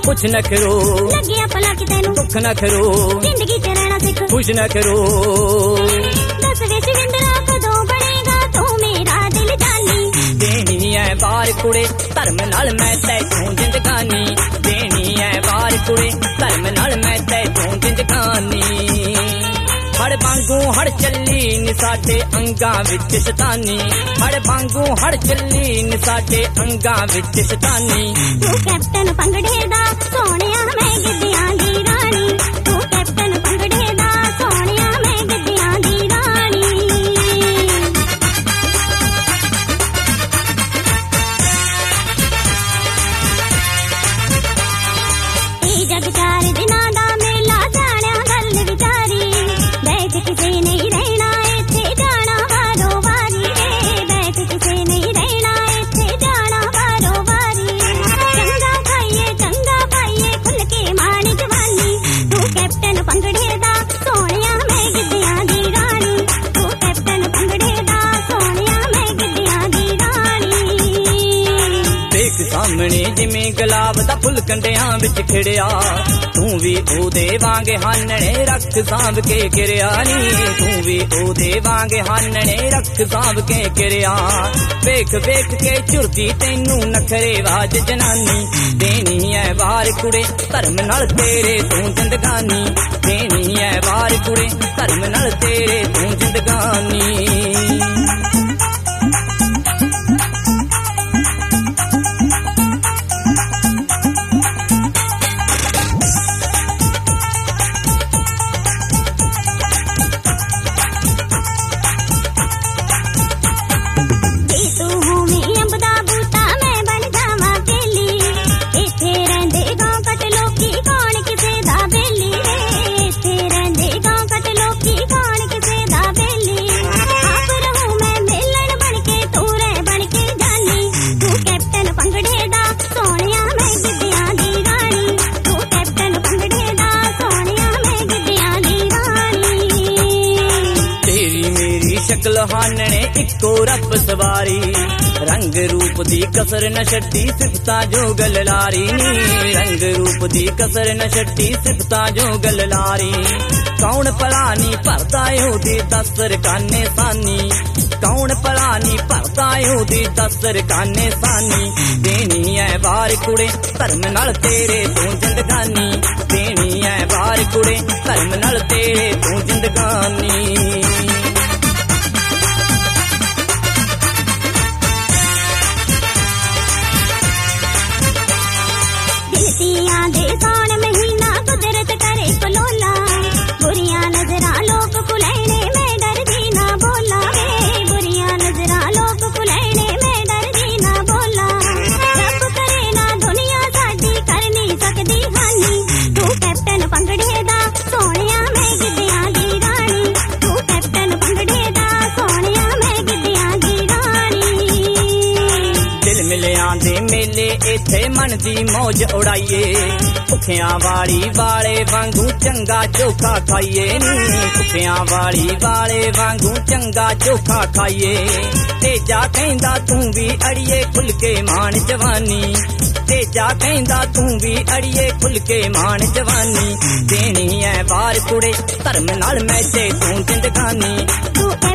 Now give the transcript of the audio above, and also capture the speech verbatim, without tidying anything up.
कुछ न करो लगिया भला कि तैनू दुख न करो जिंदगी च रहना सिख कुछ न करो दस विच विंदरा कदों बनेगा तू मेरा दिल जानी देनी है बार कुड़े धर्म नाल मैं तैनू जिंदगानी देनी है बार कुड़े धर्म नाल मैं तैनू जिंदगानी हड़ वांगू हड़ चली नी साडे अंगां विच शैतानी हड़ वांगू हड़ चली नी साडे अंगां विच शैतानी तू कैप्टन पंगड़े दा सोहणिया मैं गिद्दियां दी रानी तू कैप्टन पंगड़े दा सोहणिया मैं गिद्दियां दी रानी ए जग चार दिनां दा मेला जाणिया गल विचारी बैठ किसे नहीं रहना इत्थे जाना वारो वारी रे बैठ किसे नहीं रहना इत्थे जाना वारो वारी चंगा खाइए चंगा पाइए खुल के मान जवानी तू कैप्टन पंगड़े दा सोहणिया मैं गिद्दियां दी रानी तू कैप्टन पंगड़े दा सोहणिया मैं गिद्दियां दी रानी देख सामने जिमें गुलाब दा फुल कंडियां विच खिड़िया तू भी ओदे वांगे हानणे रख सांभ के गिरिया नी तू भी ओदे वांगे हानणे रख सांभ के गिरिया वेख वेख के झुरदी तैनू नखरे वाज जनानी देनी है वार कुड़े धर्म नाल तेरे तू जिंदगानी देनी है वार कुड़े धर्म नाल तेरे तू जिंदगानी शकल हानणे इको रब सवारी रंग रूप दी कसर न छड्डी सिफतां जो गल लारी रंग रूप दी कसर न छड्डी सिफतां जो गल लारी कौन भलानी भरदा ओदी दस्तर काने सानी कौन भलानी भरदा ओदी दस्तर काने सानी देनी है वार कुड़े धर्म नाल तेरे तू जिंदगानी देनी है वार कुड़े धर्म नाल तेरे तू जिंदगानी दे सौण महीना कुदरत करे कलोला बुरिया नजरा लोग कुलैने मैं डरदी ना बोला वे बुरिया नजरा लोग कुलैने मैं डरदी ना बोला रब करे ना दुनिया साडी कर नहीं सकदी हानी तू कैप्टन पंगड़े दा सोहणिया मैं गिद्दियां दी रानी तू कैप्टन पंगड़े दा सोहणिया मैं गिद्दियां दी रानी दिल मिलियां दे मेले इत्थे मन दी मौज उड़ाइए भुखियां वाली वाले वांगू चंगा चोखा खाइए नी भुखियां वाली वाले वांगू चंगा चोखा खाइए तेजा कहंदा तू भी अड़िए खुल के मान जवानी तेजा कहंदा तू भी अड़िए खुल के मान जवानी देनी है वार कुड़े धर्म नाल मैं ते तू जिंदगानी तू